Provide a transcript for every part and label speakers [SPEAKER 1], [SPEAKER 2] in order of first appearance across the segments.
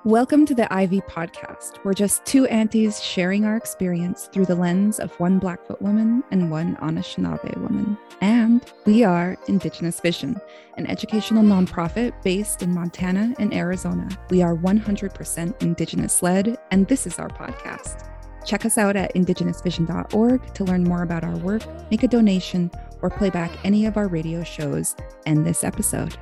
[SPEAKER 1] Welcome to the Ivy Podcast. We're just two aunties sharing our experience through the lens of one Blackfoot woman and one Anishinaabe woman. And we are Indigenous Vision, an educational nonprofit based in Montana and Arizona. We are 100% Indigenous-led, and this is our podcast. Check us out at indigenousvision.org to learn more about our work, make a donation, or play back any of our radio shows and this episode.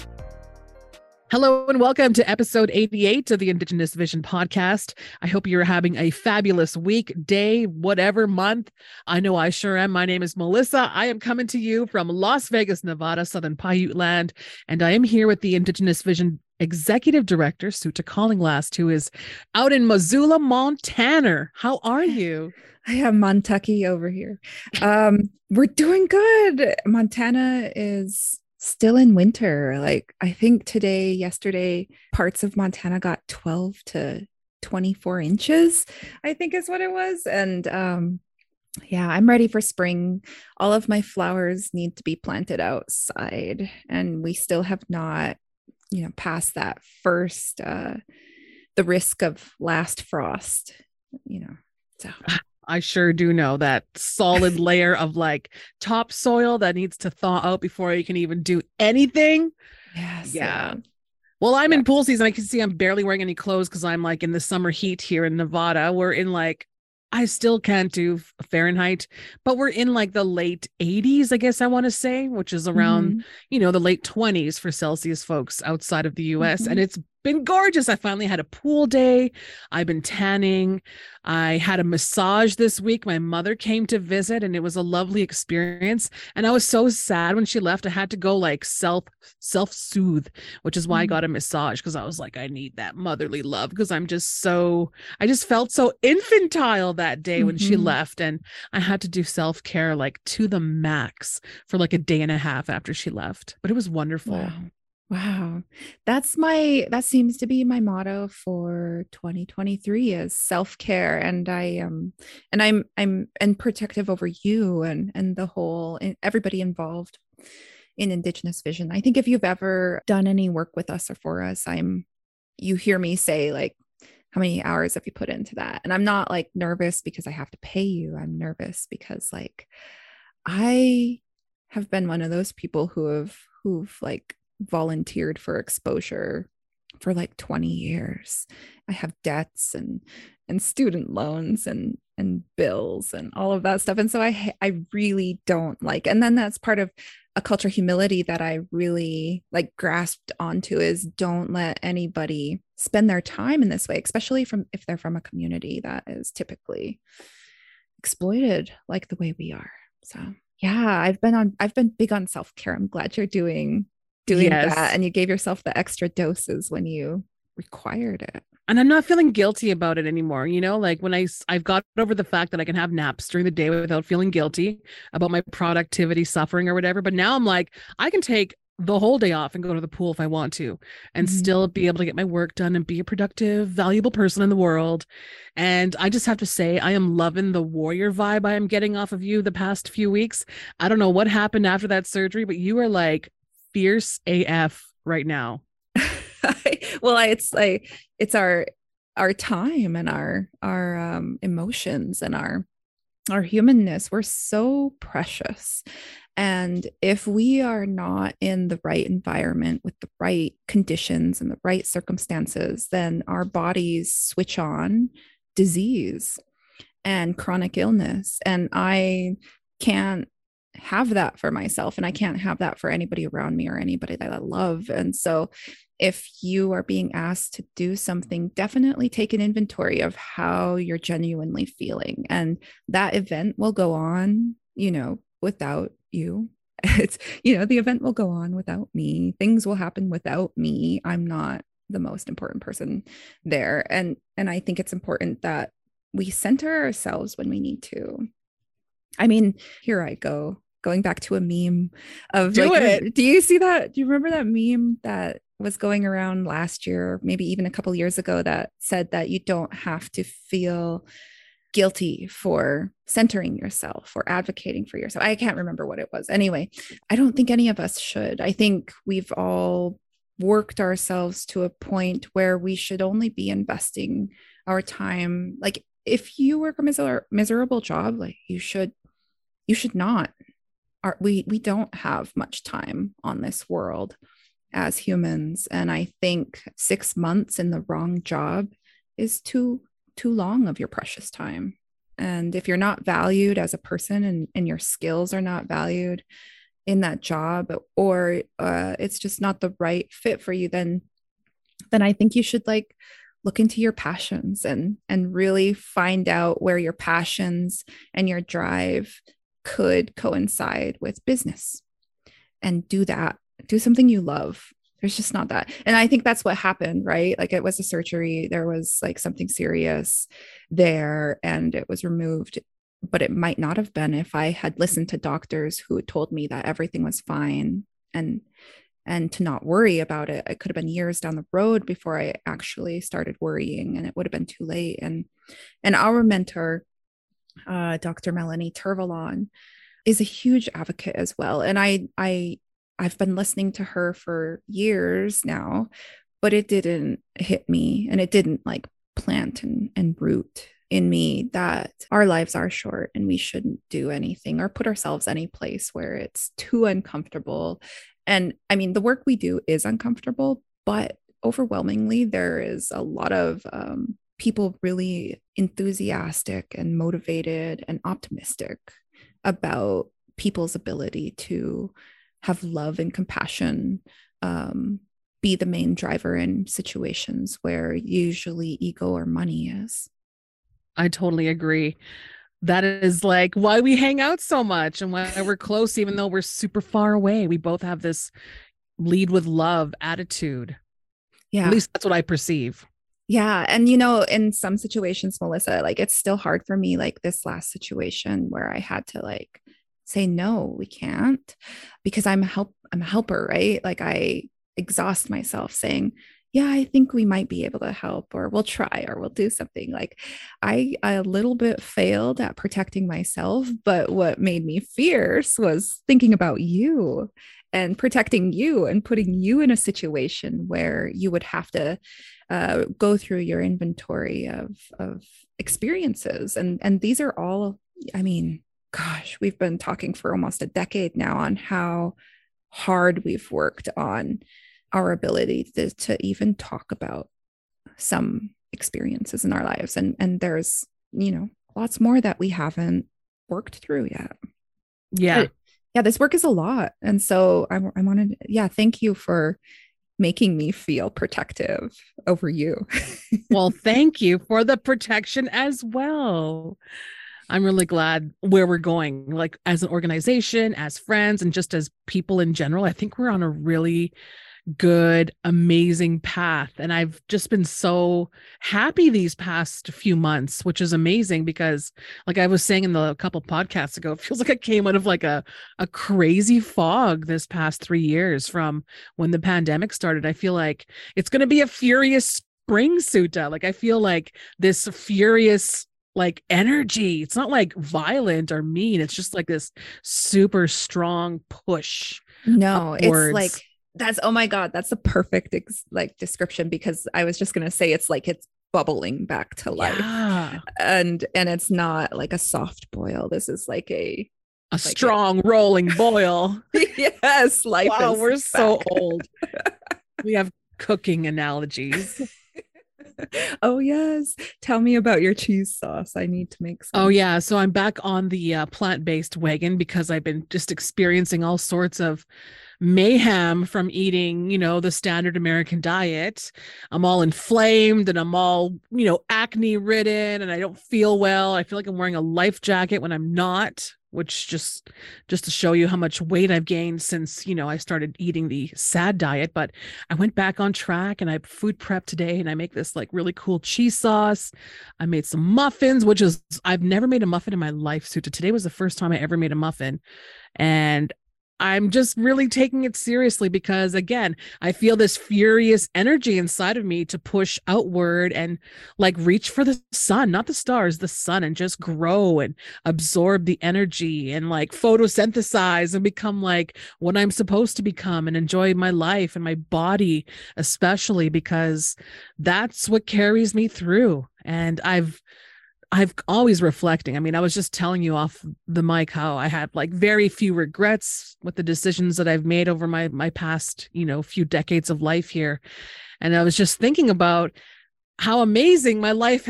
[SPEAKER 2] Hello and welcome to episode 88 of the Indigenous Vision podcast. I hope you're having a fabulous week, day, whatever, month. I know I sure am. My name is Melissa. I am coming to you from Las Vegas, Nevada, Southern Paiute land, and I am here with the Indigenous Vision Executive Director, Suta Callinglast, who is out in Missoula, Montana. How are you?
[SPEAKER 1] I have Montucky over here. We're doing good. Montana is still in winter. Like I think yesterday, parts of Montana got 12 to 24 inches, I think is what it was. And yeah, I'm ready for spring. All of my flowers need to be planted outside, and we still have not, passed that first, the risk of last frost, so.
[SPEAKER 2] I sure do know that solid layer of like topsoil that needs to thaw out before you can even do anything.
[SPEAKER 1] Yes.
[SPEAKER 2] Yeah. Well, I'm in pool season. I can see I'm barely wearing any clothes because I'm like in the summer heat here in Nevada. We're in like, I still can't do Fahrenheit, but we're in like the late 80s, I guess I want to say, which is around, the late 20s for Celsius folks outside of the US. And it's been gorgeous. I finally had a pool day. I've been tanning. I had a massage this week. My mother came to visit and it was a lovely experience. And I was so sad when she left. I had to go like self-soothe, which is why I got a massage, because I was like, I need that motherly love, because I just felt so infantile that day when she left. And I had to do self-care like to the max for like a day and a half after she left. But it was wonderful.
[SPEAKER 1] Wow. That seems to be my motto for 2023 is self-care. And I'm protective over you and the whole, everybody involved in Indigenous Vision. I think if you've ever done any work with us or for us, you hear me say like, how many hours have you put into that? And I'm not like nervous because I have to pay you. I'm nervous because like, I have been one of those people who've like volunteered for exposure for like 20 years. I have debts and student loans and bills and all of that stuff. And so I really don't like, and then that's part of a culture of humility that I really like grasped onto is don't let anybody spend their time in this way, especially if they're from a community that is typically exploited like the way we are. So yeah, I've been big on self-care. I'm glad you're doing that, and you gave yourself the extra doses when you required it.
[SPEAKER 2] And I'm not feeling guilty about it anymore. Like when I've got over the fact that I can have naps during the day without feeling guilty about my productivity suffering or whatever. But now I'm like, I can take the whole day off and go to the pool if I want to, and still be able to get my work done and be a productive, valuable person in the world. And I just have to say, I am loving the warrior vibe I am getting off of you the past few weeks. I don't know what happened after that surgery, but you are like fierce AF right now.
[SPEAKER 1] Well, it's our time and our emotions and our humanness. We're so precious. And if we are not in the right environment with the right conditions and the right circumstances, then our bodies switch on disease and chronic illness. And I can't have that for myself, and I can't have that for anybody around me or anybody that I love. And so if you are being asked to do something, definitely take an inventory of how you're genuinely feeling. And that event will go on, without you. It's, the event will go on without me. Things will happen without me. I'm not the most important person there. And I think it's important that we center ourselves when we need to. I mean, here I go, going back to a meme of do you see that? Do you remember that meme that was going around last year, maybe even a couple of years ago, that said that you don't have to feel guilty for centering yourself or advocating for yourself? I can't remember what it was. Anyway, I don't think any of us should. I think we've all worked ourselves to a point where we should only be investing our time. Like if you work a miserable job, like you should not. We don't have much time on this world as humans, and I think 6 months in the wrong job is too long of your precious time. And if you're not valued as a person, and your skills are not valued in that job, or it's just not the right fit for you, then I think you should like look into your passions and really find out where your passions and your drive could coincide with business, and do that. Do something you love. There's just not that. And I think that's what happened, right? Like it was a surgery, there was like something serious there, and it was removed. But it might not have been if I had listened to doctors who told me that everything was fine, and to not worry about it. It could have been years down the road before I actually started worrying, and it would have been too late. And our mentor, Dr. Melanie Turvalon, is a huge advocate as well. And I've been listening to her for years now, but it didn't hit me, and it didn't like plant and root in me that our lives are short and we shouldn't do anything or put ourselves any place where it's too uncomfortable. And I mean, the work we do is uncomfortable, but overwhelmingly, there is a lot of people really enthusiastic and motivated and optimistic about people's ability to have love and compassion, be the main driver in situations where usually ego or money is.
[SPEAKER 2] I totally agree. That is like why we hang out so much and why we're close, even though we're super far away. We both have this lead with love attitude.
[SPEAKER 1] Yeah.
[SPEAKER 2] At least that's what I perceive.
[SPEAKER 1] Yeah. And, you know, in some situations, Melissa, like it's still hard for me, like this last situation where I had to like say, no, we can't, because I'm a helper, right? Like I exhaust myself saying, yeah, I think we might be able to help, or we'll try, or we'll do something. Like I a little bit failed at protecting myself, but what made me fierce was thinking about you and protecting you and putting you in a situation where you would have to go through your inventory of experiences. And these are all, I mean, gosh, we've been talking for almost a decade now on how hard we've worked on our ability to even talk about some experiences in our lives. And there's, you know, lots more that we haven't worked through yet.
[SPEAKER 2] Yeah.
[SPEAKER 1] But yeah, this work is a lot. And so I wanted, yeah, thank you for making me feel protective over you.
[SPEAKER 2] Well, thank you for the protection as well. I'm really glad where we're going, like as an organization, as friends, and just as people in general. I think we're on a really good, amazing path. And I've just been so happy these past few months, which is amazing because like I was saying in the couple podcasts ago, it feels like I came out of like a crazy fog this past 3 years from when the pandemic started. I feel like it's going to be a furious spring, Suta. Like I feel like this furious like energy. It's not like violent or mean. It's just like this super strong push.
[SPEAKER 1] No,
[SPEAKER 2] upwards.
[SPEAKER 1] it's like that's, oh my God, that's the perfect like description, because I was just going to say it's like it's bubbling back to life.
[SPEAKER 2] Yeah.
[SPEAKER 1] And it's not like a soft boil. This is like a
[SPEAKER 2] strong rolling boil.
[SPEAKER 1] Yes, life.
[SPEAKER 2] Wow,
[SPEAKER 1] is
[SPEAKER 2] we're
[SPEAKER 1] back.
[SPEAKER 2] so old. We have cooking analogies.
[SPEAKER 1] Oh yes, tell me about your cheese sauce. I need to make some.
[SPEAKER 2] Oh yeah, so I'm back on the plant-based wagon because I've been just experiencing all sorts of mayhem from eating, you know, the standard American diet. I'm all inflamed and I'm all, you know, acne ridden, and I don't feel well. I feel like I'm wearing a life jacket when I'm not, which just to show you how much weight I've gained since, you know, I started eating the SAD diet. But I went back on track and I food prep today, and I make this like really cool cheese sauce. I made some muffins, which is, I've never made a muffin in my life. So today was the first time I ever made a muffin. And I'm just really taking it seriously because, again, I feel this furious energy inside of me to push outward and like reach for the sun, not the stars, the sun, and just grow and absorb the energy and like photosynthesize and become like what I'm supposed to become and enjoy my life and my body, especially because that's what carries me through. And I've always reflecting. I mean, I was just telling you off the mic how I had like very few regrets with the decisions that I've made over my past, few decades of life here. And I was just thinking about how amazing my life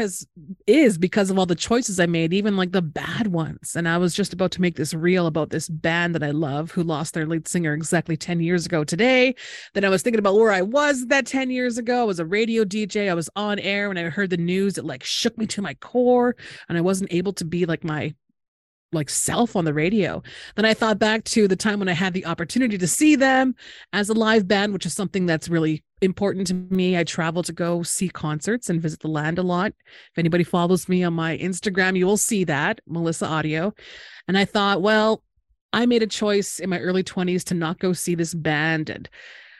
[SPEAKER 2] is because of all the choices I made, even like the bad ones. And I was just about to make this reel about this band that I love who lost their lead singer exactly 10 years ago today. Then I was thinking about where I was that 10 years ago. I was a radio DJ. I was on air when I heard the news. It like shook me to my core and I wasn't able to be like my self on the radio. Then I thought back to the time when I had the opportunity to see them as a live band, which is something that's really important to me. I travel to go see concerts and visit the land a lot. If anybody follows me on my Instagram, you will see that, Melissa Audio. And I thought, well, I made a choice in my early 20s to not go see this band. And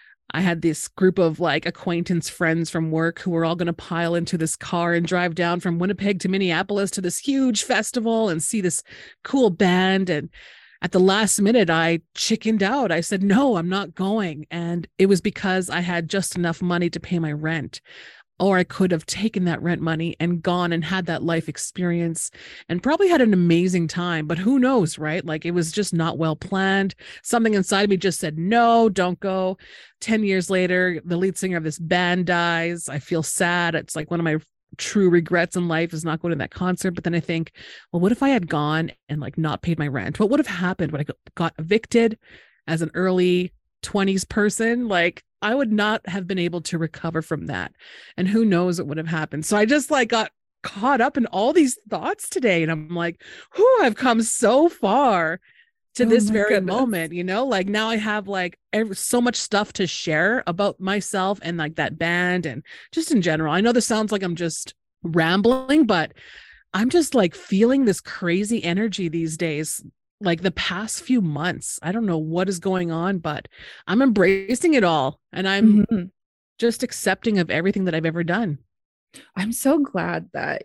[SPEAKER 2] I had this group of like acquaintance friends from work who were all going to pile into this car and drive down from Winnipeg to Minneapolis to this huge festival and see this cool band. And at the last minute, I chickened out. I said, no, I'm not going. And it was because I had just enough money to pay my rent. Or I could have taken that rent money and gone and had that life experience and probably had an amazing time. But who knows, right? Like it was just not well planned. Something inside of me just said, no, don't go. 10 years later, the lead singer of this band dies. I feel sad. It's like one of my true regrets in life is not going to that concert. But then I think, well, what if I had gone and like not paid my rent? What would have happened when I got evicted as an early 20s person? Like I would not have been able to recover from that. And who knows what would have happened. So I just like got caught up in all these thoughts today. And I'm like, I've come so far to this very moment, like now I have like so much stuff to share about myself and like that band and just in general. I know this sounds like I'm just rambling, but I'm just like feeling this crazy energy these days. Like the past few months, I don't know what is going on, but I'm embracing it all. And I'm just accepting of everything that I've ever done.
[SPEAKER 1] I'm so glad that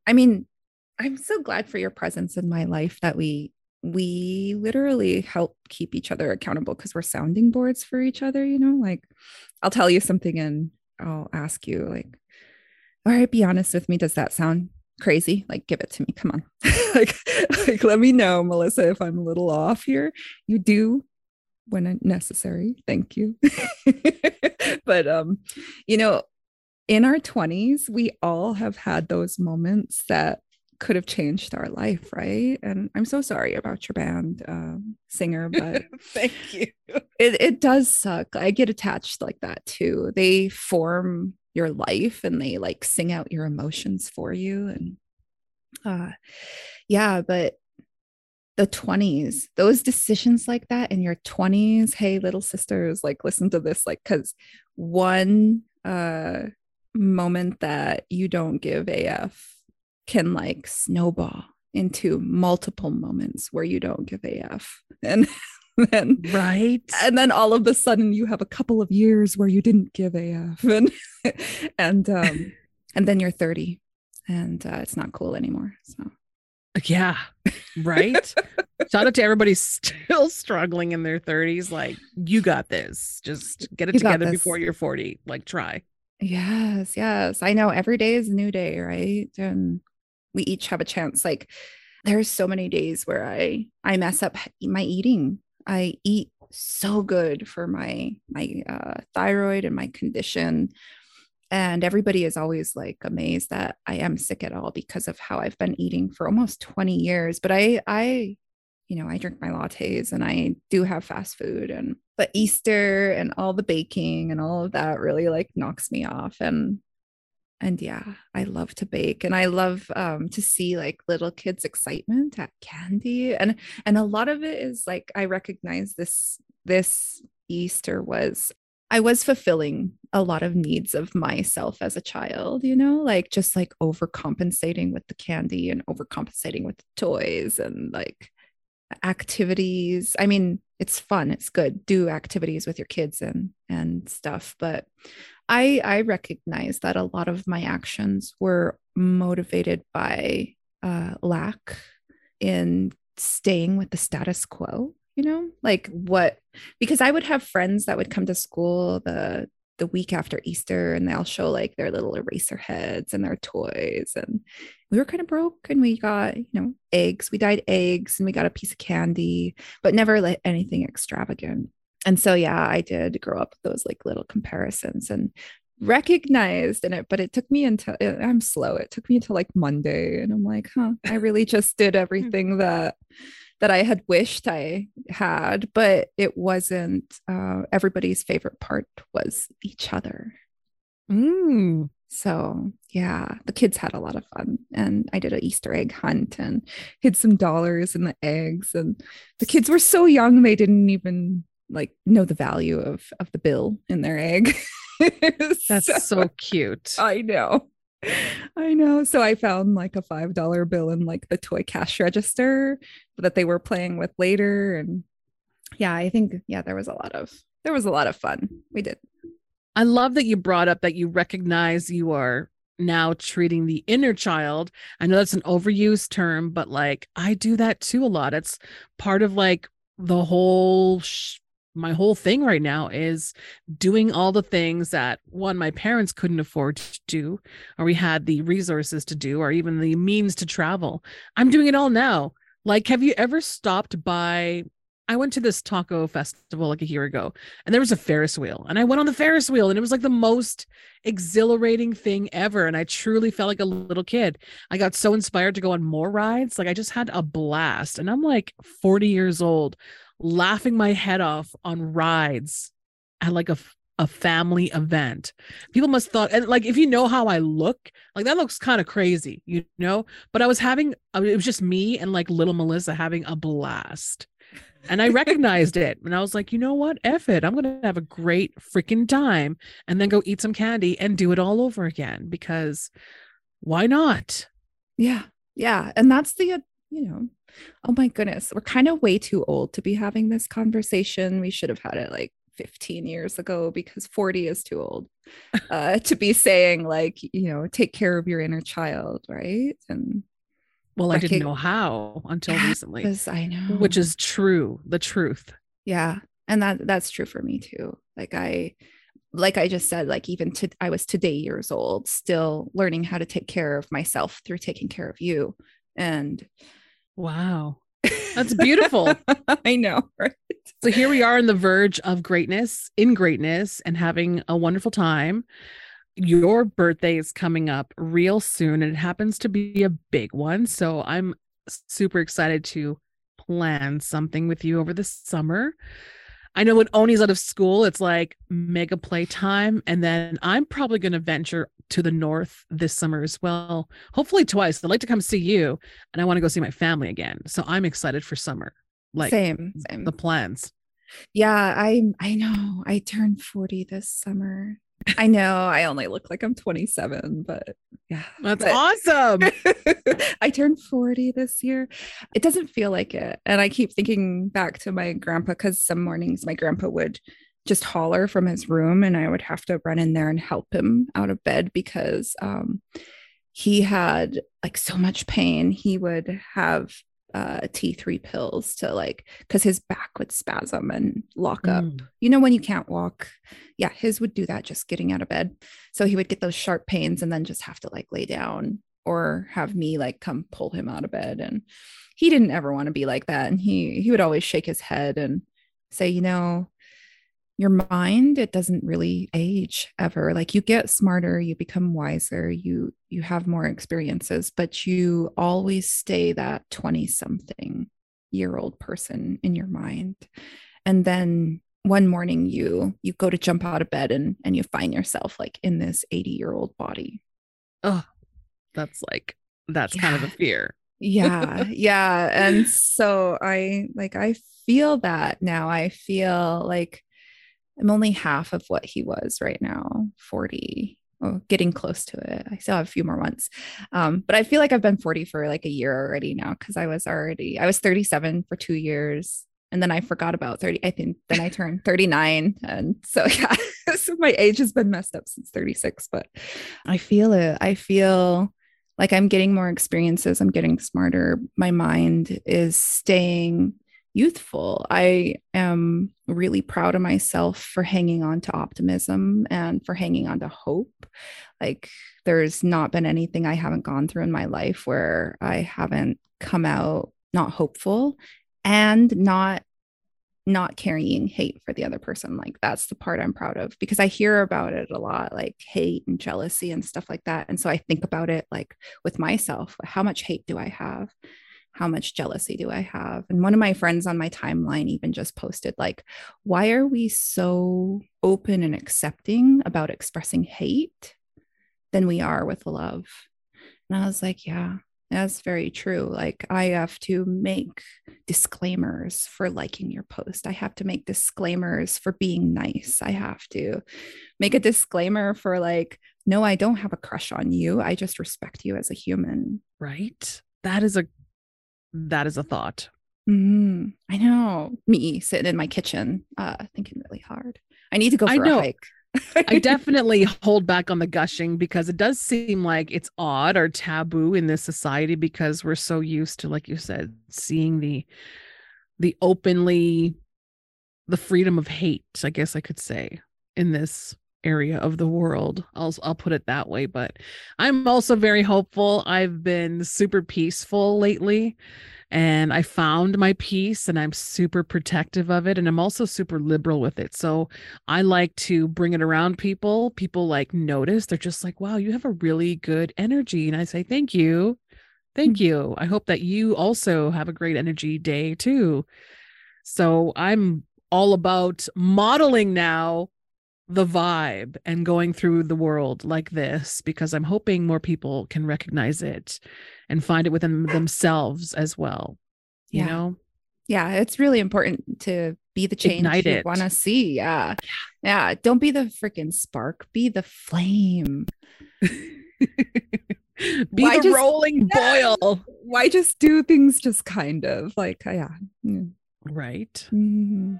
[SPEAKER 1] I'm so glad for your presence in my life that we literally help keep each other accountable because we're sounding boards for each other, like I'll tell you something and I'll ask you like, all right, be honest with me. Does that sound crazy? Like, give it to me. Come on. like let me know, Melissa, if I'm a little off here. You do when necessary. Thank you. But, in our 20s, we all have had those moments that could have changed our life, right? And I'm so sorry about your band singer, but
[SPEAKER 2] thank you.
[SPEAKER 1] It does suck. I get attached like that too. They form your life and they like sing out your emotions for you. And but the 20s, those decisions like that in your 20s, hey, little sisters, like listen to this, like, because one moment that you don't give AF can like snowball into multiple moments where you don't give AF. And then and then all of a sudden you have a couple of years where you didn't give AF and then you're 30 and it's not cool anymore. So
[SPEAKER 2] yeah, right. Shout out to everybody still struggling in their 30s. Like, you got this. Just get it together before you're 40. Like, try.
[SPEAKER 1] Yes. I know every day is a new day, right? And we each have a chance. Like, there's so many days where I mess up my eating. I eat so good for my thyroid and my condition. And everybody is always like amazed that I am sick at all because of how I've been eating for almost 20 years. But I drink my lattes and I do have fast food, but Easter and all the baking and all of that really like knocks me off. And yeah, I love to bake and I love to see like little kids' excitement at candy. And a lot of it is like, I recognize this Easter I was fulfilling a lot of needs of myself as a child, like just like overcompensating with the candy and overcompensating with the toys and like activities. I mean, it's fun, it's good. Do activities with your kids and stuff, but I recognize that a lot of my actions were motivated by lack in staying with the status quo, like what, because I would have friends that would come to school the week after Easter and they'll show like their little eraser heads and their toys. And we were kind of broke and we got, eggs. We dyed eggs and we got a piece of candy, but never like anything extravagant. And so, yeah, I did grow up with those like little comparisons and recognized in it, but it took me until I'm slow. It took me until like Monday and I'm like, I really just did everything that I had wished I had, but it wasn't. Everybody's favorite part was each other. So yeah, the kids had a lot of fun, and I did an Easter egg hunt and hid some dollars in the eggs. And the kids were so young; they didn't even like know the value of the bill in their egg.
[SPEAKER 2] That's so cute.
[SPEAKER 1] I know. I know. So I found like a $5 bill in like the toy cash register that they were playing with later. And yeah, I think, yeah, there was a lot of fun. We did.
[SPEAKER 2] I love that you brought up that you recognize you are now treating the inner child. I know that's an overused term, but like I do that too a lot. It's part of like the whole my whole thing right now is doing all the things that my parents couldn't afford to do, or we had the resources to do, or even the means to travel. I'm doing it all now. Like, have you ever stopped by? I went to this taco festival like a year ago and there was a Ferris wheel and I went on the Ferris wheel and it was like the most exhilarating thing ever. And I truly felt like a little kid. I got so inspired to go on more rides. Like I just had a blast and I'm like 40 years old laughing my head off on rides at like a family event. People must thought, and like if you know how I look, like that looks kind of crazy, but it was just me and like little Melissa having a blast. And I recognized it and I was like, you know what? F it. I'm going to have a great freaking time and then go eat some candy and do it all over again because why not?
[SPEAKER 1] Yeah. Yeah. And that's oh my goodness, we're kind of way too old to be having this conversation. We should have had it like 15 years ago because 40 is too old to be saying like, take care of your inner child, right? And
[SPEAKER 2] well, I didn't know how until recently.
[SPEAKER 1] I know.
[SPEAKER 2] Which is true, the truth.
[SPEAKER 1] Yeah. And that's true for me too. Like I just said, like I was today years old, still learning how to take care of myself through taking care of you. And
[SPEAKER 2] wow, that's beautiful.
[SPEAKER 1] I know, right?
[SPEAKER 2] So here we are on the verge of greatness and having a wonderful time. Your birthday is coming up real soon and it happens to be a big one. So I'm super excited to plan something with you over the summer. I know when Oni's out of school, it's like mega playtime. And then I'm probably going to venture to the north this summer as well. Hopefully twice. I'd like to come see you and I want to go see my family again. So I'm excited for summer. Like
[SPEAKER 1] same.
[SPEAKER 2] The plans.
[SPEAKER 1] Yeah, I know. I turned 40 this summer. I know I only look like I'm 27, but yeah.
[SPEAKER 2] That's awesome.
[SPEAKER 1] I turned 40 this year. It doesn't feel like it. And I keep thinking back to my grandpa because some mornings my grandpa would just holler from his room and I would have to run in there and help him out of bed because he had like so much pain. He would have T3 pills to like, because his back would spasm and lock up. When you can't walk. Yeah, his would do that just getting out of bed. So he would get those sharp pains and then just have to like lay down or have me like come pull him out of bed. And he didn't ever want to be like that. And he would always shake his head and say, your mind, it doesn't really age ever. Like you get smarter, you become wiser, you have more experiences, but you always stay that 20-something-year-old person in your mind. And then one morning you go to jump out of bed and you find yourself like in this 80-year-old body.
[SPEAKER 2] Oh, that's kind of a fear.
[SPEAKER 1] Yeah. Yeah. And so I feel that now. I feel like I'm only half of what he was right now, 40. getting close to it. I still have a few more months. But I feel like I've been 40 for like a year already now, because I was 37 for 2 years. And then I forgot about 30. I think then I turned 39. And so, yeah, so my age has been messed up since 36, but I feel it. I feel like I'm getting more experiences. I'm getting smarter. My mind is staying youthful. I am really proud of myself for hanging on to optimism and for hanging on to hope. Like, there's not been anything I haven't gone through in my life where I haven't come out not hopeful and not carrying hate for the other person. Like, that's the part I'm proud of, because I hear about it a lot, like hate and jealousy and stuff like that. And so I think about it like with myself, how much hate do I have? How much jealousy do I have? And one of my friends on my timeline even just posted, like, why are we so open and accepting about expressing hate than we are with love? And I was like, yeah, that's very true. Like, I have to make disclaimers for liking your post. I have to make disclaimers for being nice. I have to make a disclaimer for like, no, I don't have a crush on you. I just respect you as a human.
[SPEAKER 2] Right. That is a thought.
[SPEAKER 1] I know, me sitting in my kitchen, thinking really hard. I need to go for a hike.
[SPEAKER 2] I definitely hold back on the gushing, because it does seem like it's odd or taboo in this society, because we're so used to, like you said, seeing the openly, the freedom of hate, I guess I could say, in this area of the world. I'll put it that way. But I'm also very hopeful. I've been super peaceful lately, and I found my peace, and I'm super protective of it. And I'm also super liberal with it. So I like to bring it around people. People like notice. They're just like, wow, you have a really good energy. And I say, thank you. Thank you. I hope that you also have a great energy day too. So I'm all about modeling now the vibe and going through the world like this, because I'm hoping more people can recognize it and find it within themselves as well. You know?
[SPEAKER 1] Yeah, it's really important to be the change you want to see. Yeah. Yeah. Don't be the freaking spark, be the flame.
[SPEAKER 2] Be the rolling boil.
[SPEAKER 1] Why just do things just kind of like, yeah.
[SPEAKER 2] Right. Mm-hmm.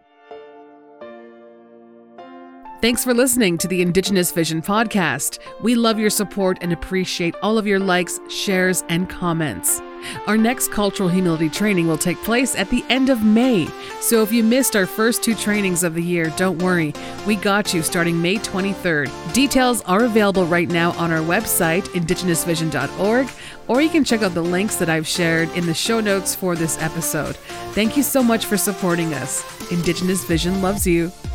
[SPEAKER 2] Thanks for listening to the Indigenous Vision podcast. We love your support and appreciate all of your likes, shares, and comments. Our next cultural humility training will take place at the end of May. So if you missed our first 2 trainings of the year, don't worry. We got you starting May 23rd. Details are available right now on our website, indigenousvision.org, or you can check out the links that I've shared in the show notes for this episode. Thank you so much for supporting us. Indigenous Vision loves you.